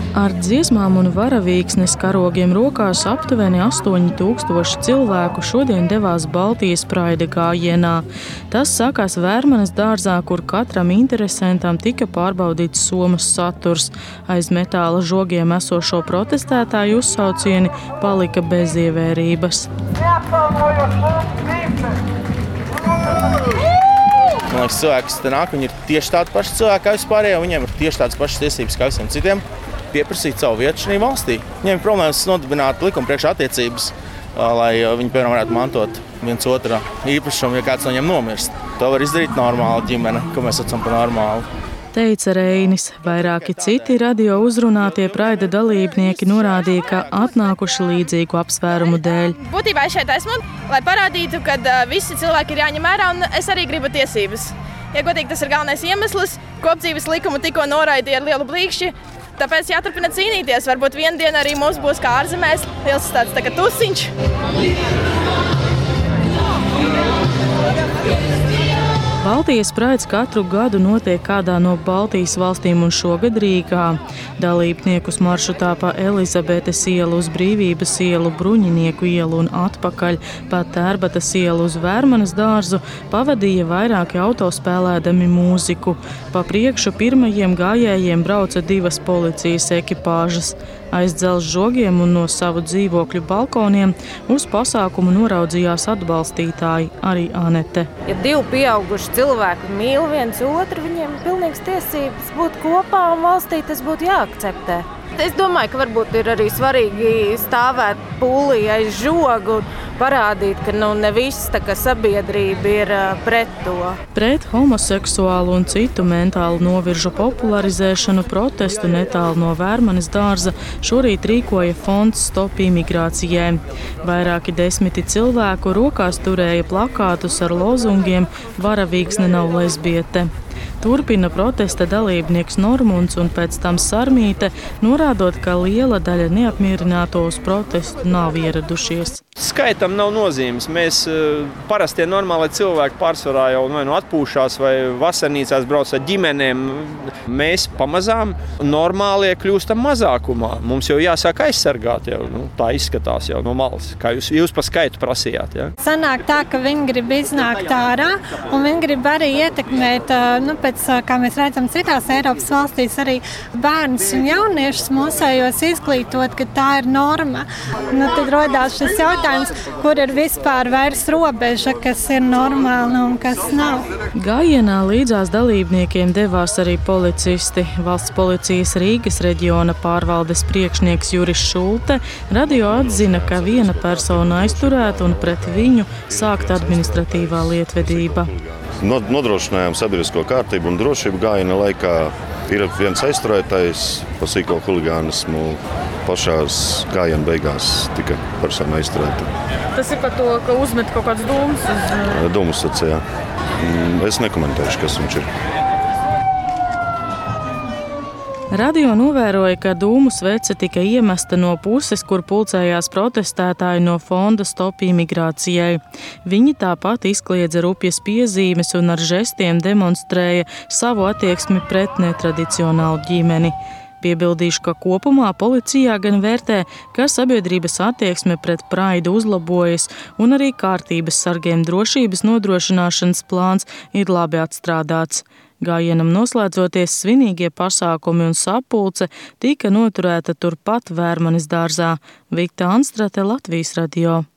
Ar dziesmām un varavīksnes karogiem rokās aptuveni 8000 cilvēku šodien devās Baltijas praida gājienā. Tas sākās Vērmanes dārzā, kur katram interesentam tika pārbaudīts somas saturs. Aiz metāla žogiem esošo protestētāju uzsaucieni palika bez ievērības. Man liekas, cilvēki, kas te nāk, viņi ir tieši tādi paši cilvēki kā vispārējie, un viņiem ir tieši tādas pašas tiesības kā visiem citiem pieprasīt savu vietu šajā valstī. Viņiem ir problēmas nodibināt likuma priekšā attiecības, lai viņi, piemēram, varētu mantot viens otra īpašumu, ja kāds no viņiem nomirst. To var izdarīt normāla ģimene, ko mēs saucam par normālu. Teica Reinis. Vairāki citi radio uzrunātie praida dalībnieki norādīja, ka atnākuši līdzīgu apsvērumu dēļ. Būtībā es šeit esmu, lai parādītu, ka visi cilvēki ir jāņem vērā, un es arī gribu tiesības. Ja godīgi, tas ir galvenais iemesls. Kopdzīves likumu tikko noraidīja ar lielu blīkšķi, tāpēc jāturpina cīnīties. Varbūt vienu dienu arī mums būs kā ārzemēs liels tāds tā kā tusiņš. Baltijas praids katru gadu notiek kādā no Baltijas valstīm un šogad Rīgā. Dalībniekus maršrutā pa Elizabetes ielu uz Brīvības ielu, Bruņinieku ielu un atpakaļ pa Tērbatas ielu uz Vērmanes dārzu pavadīja vairāki auto spēlēdami mūziku. Pa priekšu pirmajiem gājējiem brauca 2 policijas ekipāžas. Aiz dzelzs žogiem un no savu dzīvokļu balkoniem uz pasākumu noraudzījās atbalstītāji, arī Anete. Ja 2 pieauguši cilvēki mīl viens otru, viņiem ir pilnīgas tiesības būt kopā un valstī tas būtu jāakceptē. Es domāju, ka varbūt ir arī svarīgi stāvēt pūlī aiz žogu un parādīt, ka ne viss sabiedrība ir pret to. Pret homoseksuālu un citu mentālu noviržu popularizēšanu protestu netālu no Vērmanes dārza šorīt rīkoja fonds Stop imigrācijai. Vairāki 10 cilvēku rokās turēja plakātus ar lozungiem "Varavīksne nav lesbiete". Turpina protesta dalībnieks Normunds un pēc tam Sarmīte, norādot, ka liela daļa neapmierināto uz protestu nav ieradušies. Skaitam nav nozīmes. Mēs parastie normāli cilvēki pārsvarā jau vai atpūšās vai vasarnīcās brauc ar ģimenēm. Mēs pamazām normālie kļūstam mazākumā. Mums jau jāsāk aizsargāt jau. Tā izskatās jau no malas, kā jūs pa skaitu prasījāt. Ja? Sanāk tā, ka viņi grib iznākt ārā un viņi grib arī ietekmēt, pēc kā mēs redzam citās Eiropas valstīs, arī bērnus un jauniešus mūsējos izglītot, ka tā ir norma. Tad rodās šis jautājums, kur ir vispār vairs robeža, kas ir normāli un kas nav. Gājienā līdzās dalībniekiem devās arī policisti. Valsts policijas Rīgas reģiona pārvaldes priekšnieks Juris Šulte radio atzina, ka viena persona aizturēta un pret viņu sākta administratīvā lietvedība. Nodrošinājām sabiedrisko kārtību un drošību gājiena laikā. Ir viens aizturētais par sīko huligānismu. Pašās gājiena beigās tika persona aizturēta. Tas ir par to, ka uzmet kaut kāds dūmus uz... Dūmus sacījā. Es nekomentēšu, kas viņš ir. Radio novēroja, ka dūmu svece tika iemesta no puses, kur pulcējās protestētāji no fonda Stop imigrācijai. Viņi tāpat izkliedza rupjas piezīmes un ar žestiem demonstrēja savu attieksmi pret netradicionālu ģimeni. Piebildīšu, ka kopumā policijā gan vērtē, ka sabiedrības attieksme pret praidu uzlabojas un arī kārtības sargiem drošības nodrošināšanas plāns ir labi atstrādāts. Gājienam noslēdzoties, svinīgie pasākumi un sapulce tika noturēta turpat Vērmanes dārzā. Vikta Anstrate, Latvijas radio.